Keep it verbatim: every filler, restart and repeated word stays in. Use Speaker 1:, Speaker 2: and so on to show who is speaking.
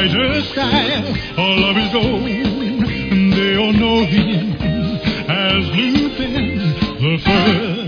Speaker 1: brighter style, all of his own. They all know him as Lupin the Fur.